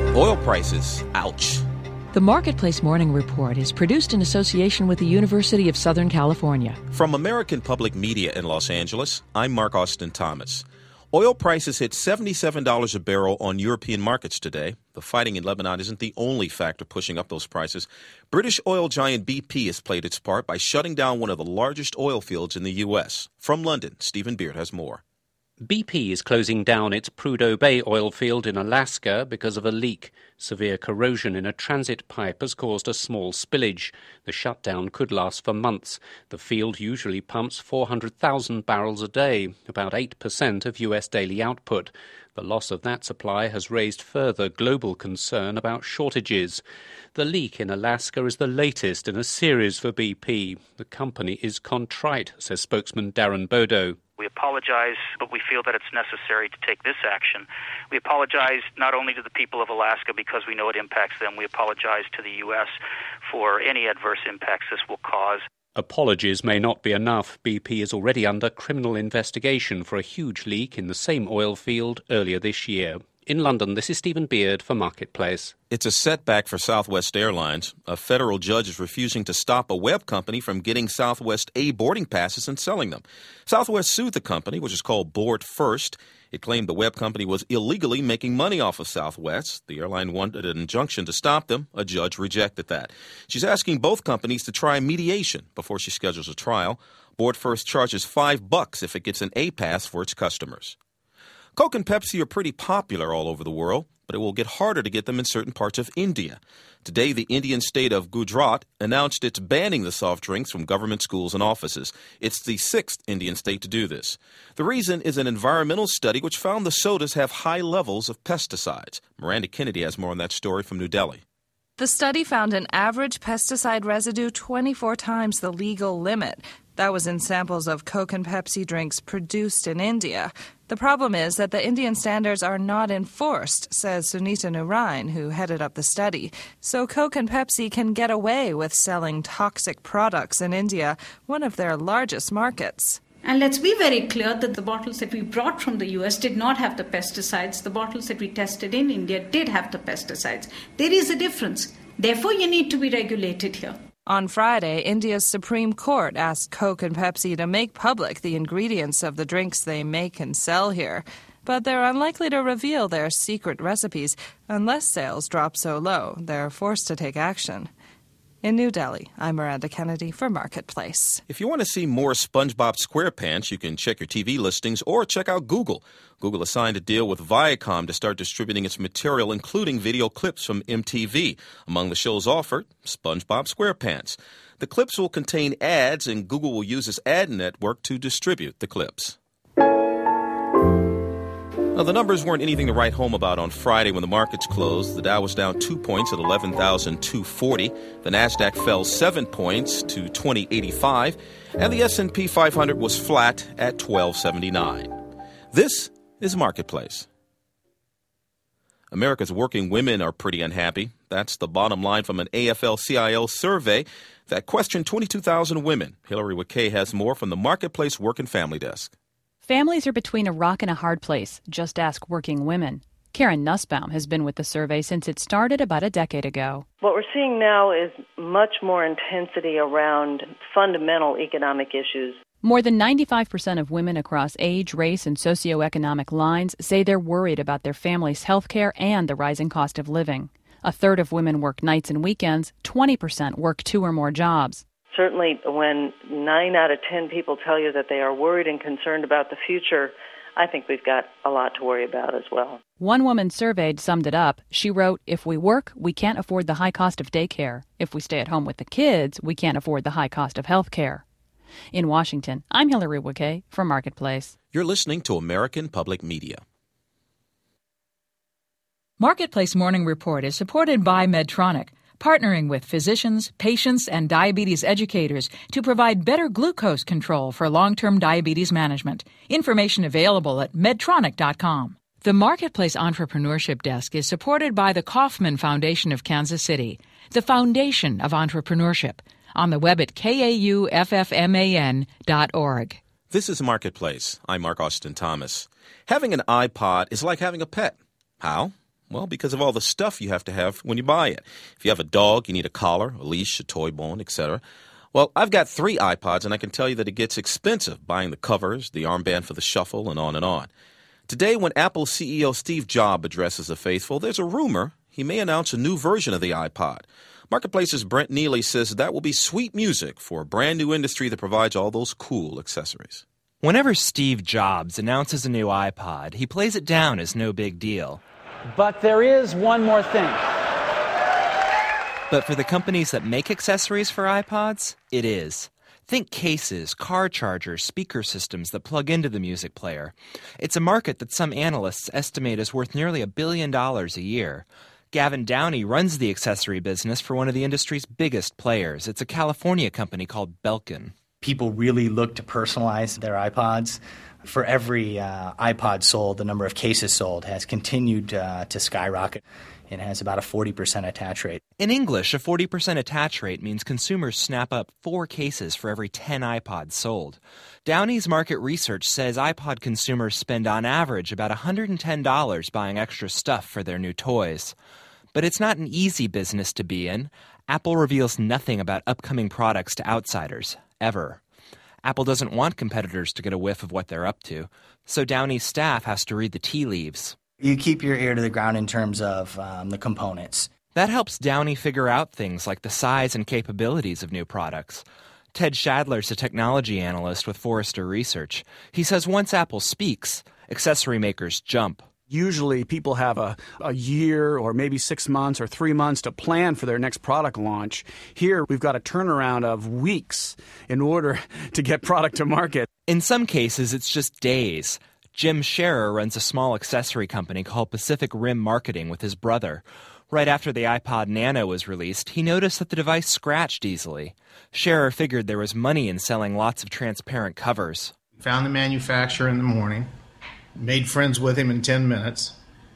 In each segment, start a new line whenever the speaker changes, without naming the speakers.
Oil prices, ouch.
The Marketplace Morning Report is produced in association with the University of Southern California.
From American Public Media in Los Angeles, I'm Mark Austin Thomas. Oil prices hit $77 a barrel on European markets today. The fighting in Lebanon isn't the only factor pushing up those prices. British oil giant BP has played its part by shutting down one of the largest oil fields in the U.S. From London, Stephen Beard has more.
BP is closing down its Prudhoe Bay oil field in Alaska because of a leak. Severe corrosion in a transit pipe has caused a small spillage. The shutdown could last for months. The field usually pumps 400,000 barrels a day, about 8% of U.S. daily output. The loss of that supply has raised further global concern about shortages. The leak in Alaska is the latest in a series for BP. The company is contrite, says spokesman Darren Bodo.
We apologize, but we feel that it's necessary to take this action. We apologize not only to the people of Alaska because we know it impacts them, we apologize to the U.S. for any adverse impacts this will cause.
Apologies may not be enough. BP is already under criminal investigation for a huge leak in the same oil field earlier this year. In London, this is Stephen Beard for Marketplace.
It's a setback for Southwest Airlines. A federal judge is refusing to stop a web company from getting Southwest A boarding passes and selling them. Southwest sued the company, which is called Board First. It claimed the web company was illegally making money off of Southwest. The airline wanted an injunction to stop them. A judge rejected that. She's asking both companies to try mediation before she schedules a trial. Board First charges $5 if it gets an A pass for its customers. Coke and Pepsi are pretty popular all over the world, but it will get harder to get them in certain parts of India. Today, the Indian state of Gujarat announced it's banning the soft drinks from government schools and offices. It's the sixth Indian state to do this. The reason is an environmental study which found the sodas have high levels of pesticides. Miranda Kennedy has more on that story from New Delhi.
The study found an average pesticide residue 24 times the legal limit. That was in samples of Coke and Pepsi drinks produced in India. The problem is that the Indian standards are not enforced, says Sunita Narain, who headed up the study. So Coke and Pepsi can get away with selling toxic products in India, one of their largest markets.
And let's be very clear that the bottles that we brought from the US did not have the pesticides. The bottles that we tested in India did have the pesticides. There is a difference. Therefore, you need to be regulated here.
On Friday, India's Supreme Court asked Coke and Pepsi to make public the ingredients of the drinks they make and sell here. But they're unlikely to reveal their secret recipes unless sales drop so low. They're forced to take action. In New Delhi, I'm Miranda Kennedy for Marketplace.
If you want to see more SpongeBob SquarePants, you can check your TV listings or check out Google. Google has signed a deal with Viacom to start distributing its material, including video clips from MTV. Among the shows offered, SpongeBob SquarePants. The clips will contain ads, and Google will use its ad network to distribute the clips. Now, the numbers weren't anything to write home about on Friday when the markets closed. The Dow was down 2 points at 11,240. The Nasdaq fell 7 points to 2085. And the S&P 500 was flat at 1279. This is Marketplace. America's working women are pretty unhappy. That's the bottom line from an AFL-CIO survey that questioned 22,000 women. Hillary McKay has more from the Marketplace Work and Family Desk.
Families are between a rock and a hard place. Just ask working women. Karen Nussbaum has been with the survey since it started about a decade ago.
What we're seeing now is much more intensity around fundamental economic issues.
More than 95% of women across age, race, and socioeconomic lines say they're worried about their family's health care and the rising cost of living. A third of women work nights and weekends. 20% work 2 or more jobs.
Certainly, when 9 out of 10 people tell you that they are worried and concerned about the future, I think we've got a lot to worry about as well.
One woman surveyed summed it up. She wrote, "If we work, we can't afford the high cost of daycare. If we stay at home with the kids, we can't afford the high cost of health care." In Washington, I'm Hillary McKay for Marketplace.
You're listening to American Public Media.
Marketplace Morning Report is supported by Medtronic, partnering with physicians, patients, and diabetes educators to provide better glucose control for long-term diabetes management. Information available at Medtronic.com. The Marketplace Entrepreneurship Desk is supported by the Kauffman Foundation of Kansas City, the foundation of entrepreneurship, on the web at kauffman.org.
This is Marketplace. I'm Mark Austin Thomas. Having an iPod is like having a pet. How? Well, because of all the stuff you have to have when you buy it. If you have a dog, you need a collar, a leash, a toy bone, etc. Well, I've got 3 iPods, and I can tell you that it gets expensive buying the covers, the armband for the shuffle, and on and on. Today, when Apple CEO Steve Jobs addresses the faithful, there's a rumor he may announce a new version of the iPod. Marketplace's Brent Neely says that will be sweet music for a brand new industry that provides all those cool accessories.
Whenever Steve Jobs announces a new iPod, he plays it down as no big deal.
But there is one more thing.
But for the companies that make accessories for iPods, it is. Think cases, car chargers, speaker systems that plug into the music player. It's a market that some analysts estimate is worth nearly $1 billion a year. Gavin Downey runs the accessory business for one of the industry's biggest players. It's a California company called Belkin.
People really look to personalize their iPods. For every iPod sold, the number of cases sold has continued to skyrocket. It has about a 40% attach rate.
In English, a 40% attach rate means consumers snap up 4 cases for every 10 iPods sold. Downey's market research says iPod consumers spend on average about $110 buying extra stuff for their new toys. But it's not an easy business to be in. Apple reveals nothing about upcoming products to outsiders, ever. Apple doesn't want competitors to get a whiff of what they're up to, so Downey's staff has to read the tea leaves.
You keep your ear to the ground in terms of the components.
That helps Downey figure out things like the size and capabilities of new products. Ted Shadler's a technology analyst with Forrester Research. He says once Apple speaks, accessory makers jump.
Usually people have a year or maybe 6 months or 3 months to plan for their next product launch. Here, we've got a turnaround of weeks in order to get product to market.
In some cases, it's just days. Jim Scherer runs a small accessory company called Pacific Rim Marketing with his brother. Right after the iPod Nano was released, he noticed that the device scratched easily. Scherer figured there was money in selling lots of transparent covers.
Found the manufacturer in the morning, made friends with him in 10 minutes,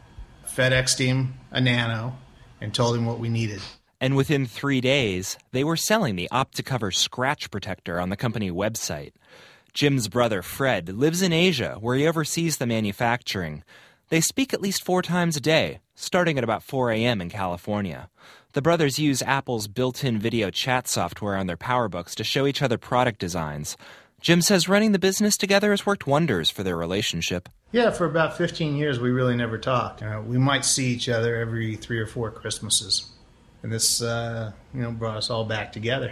FedExed him a Nano, and told him what we needed.
And within 3 days, they were selling the OptiCover scratch protector on the company website. Jim's brother, Fred, lives in Asia, where he oversees the manufacturing. They speak at least 4 times a day, starting at about 4 a.m. in California. The brothers use Apple's built-in video chat software on their PowerBooks to show each other product designs. Jim says running the business together has worked wonders for their relationship.
Yeah, for about 15 years, we really never talked. We might see each other every 3 or 4 Christmases. And this, brought us all back together.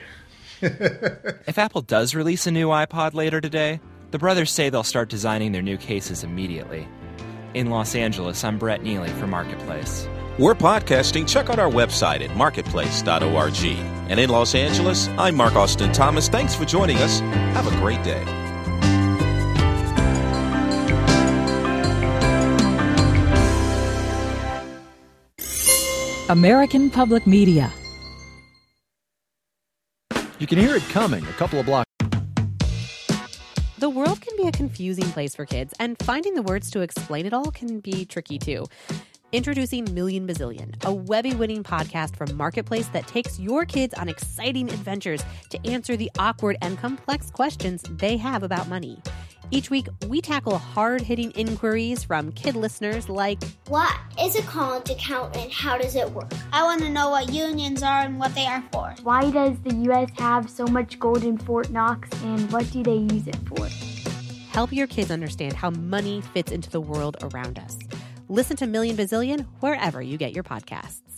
If Apple does release a new iPod later today, the brothers say they'll start designing their new cases immediately. In Los Angeles, I'm Brett Neely for Marketplace.
We're podcasting. Check out our website at marketplace.org. And in Los Angeles, I'm Mark Austin Thomas. Thanks for joining us. Have a great day.
American Public Media.
You can hear it coming a couple of blocks.
The world can be a confusing place for kids, and finding the words to explain it all can be tricky too. Introducing Million Bazillion, a Webby-winning podcast from Marketplace that takes your kids on exciting adventures to answer the awkward and complex questions they have about money. Each week, we tackle hard-hitting inquiries from kid listeners like,
what is a college account and how does it work? I want to know what unions are and what they are for.
Why does the U.S. have so much gold in Fort Knox and what do they use it for?
Help your kids understand how money fits into the world around us. Listen to Million Bazillion wherever you get your podcasts.